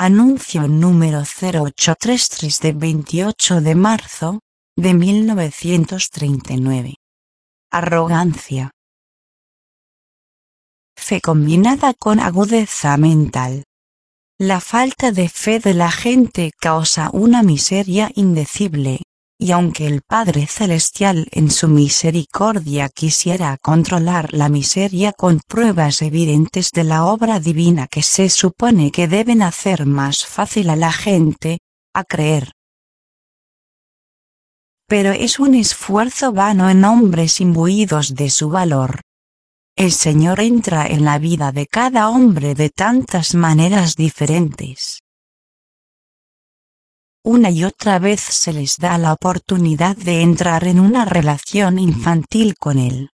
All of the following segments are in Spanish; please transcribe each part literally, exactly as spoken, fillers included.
Anuncio número cero ocho tres tres de veintiocho de marzo, de mil novecientos treinta y nueve. Arrogancia. Fe combinada con agudeza mental. La falta de fe de la gente causa una miseria indecible, y aunque el Padre Celestial en su misericordia quisiera controlar la miseria con pruebas evidentes de la obra divina que se supone que deben hacer más fácil a la gente, a creer. Pero es un esfuerzo vano en hombres imbuidos de su valor. El Señor entra en la vida de cada hombre de tantas maneras diferentes. Una y otra vez se les da la oportunidad de entrar en una relación infantil con Él.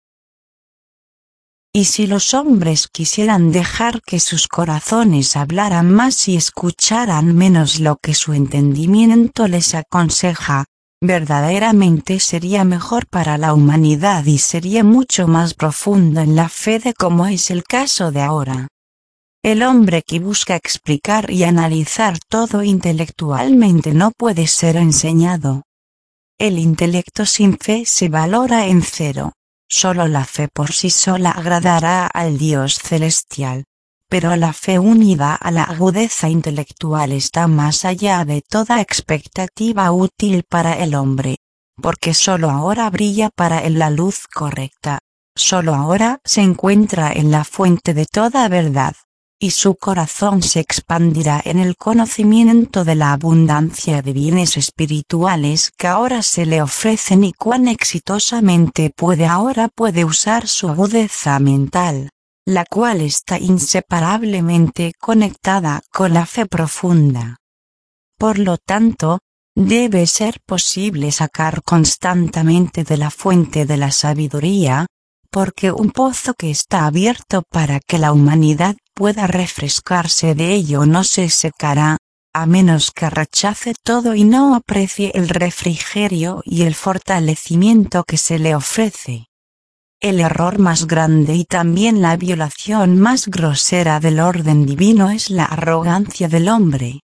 Y si los hombres quisieran dejar que sus corazones hablaran más y escucharan menos lo que su entendimiento les aconseja, verdaderamente sería mejor para la humanidad y sería mucho más profundo en la fe de como es el caso de ahora. El hombre que busca explicar y analizar todo intelectualmente no puede ser enseñado. El intelecto sin fe se valora en cero. Solo la fe por sí sola agradará al Dios celestial. Pero la fe unida a la agudeza intelectual está más allá de toda expectativa útil para el hombre, porque solo ahora brilla para él la luz correcta, solo ahora se encuentra en la fuente de toda verdad, y su corazón se expandirá en el conocimiento de la abundancia de bienes espirituales que ahora se le ofrecen y cuán exitosamente puede ahora puede usar su agudeza mental, la cual está inseparablemente conectada con la fe profunda. Por lo tanto, debe ser posible sacar constantemente de la fuente de la sabiduría, porque un pozo que está abierto para que la humanidad pueda refrescarse de ello no se secará, a menos que rechace todo y no aprecie el refrigerio y el fortalecimiento que se le ofrece. El error más grande y también la violación más grosera del orden divino es la arrogancia del hombre.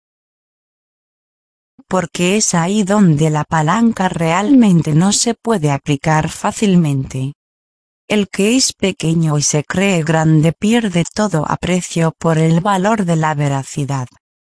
Porque es ahí donde la palanca realmente no se puede aplicar fácilmente. El que es pequeño y se cree grande pierde todo aprecio por el valor de la veracidad.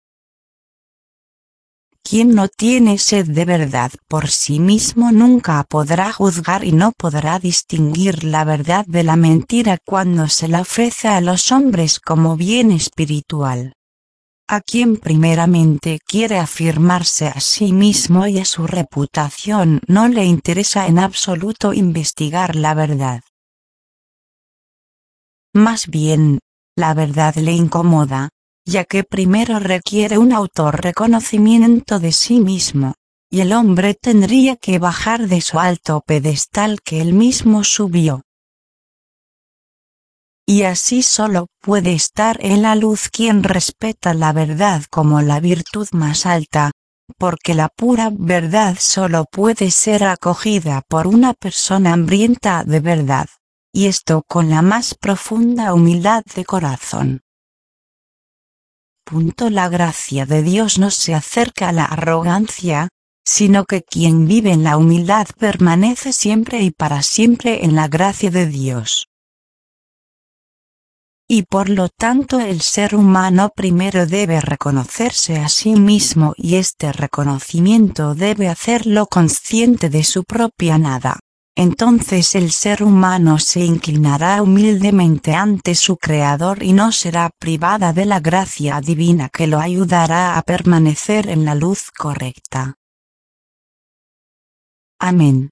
Quien no tiene sed de verdad por sí mismo nunca podrá juzgar y no podrá distinguir la verdad de la mentira cuando se la ofrece a los hombres como bien espiritual. A quien primeramente quiere afirmarse a sí mismo y a su reputación no le interesa en absoluto investigar la verdad. Más bien, la verdad le incomoda, ya que primero requiere un autorreconocimiento de sí mismo, y el hombre tendría que bajar de su alto pedestal que él mismo subió. Y así solo puede estar en la luz quien respeta la verdad como la virtud más alta, porque la pura verdad solo puede ser acogida por una persona hambrienta de verdad, y esto con la más profunda humildad de corazón. Punto. La gracia de Dios no se acerca a la arrogancia, sino que quien vive en la humildad permanece siempre y para siempre en la gracia de Dios. Y por lo tanto el ser humano primero debe reconocerse a sí mismo y este reconocimiento debe hacerlo consciente de su propia nada. Entonces el ser humano se inclinará humildemente ante su Creador y no será privada de la gracia divina que lo ayudará a permanecer en la luz correcta. Amén.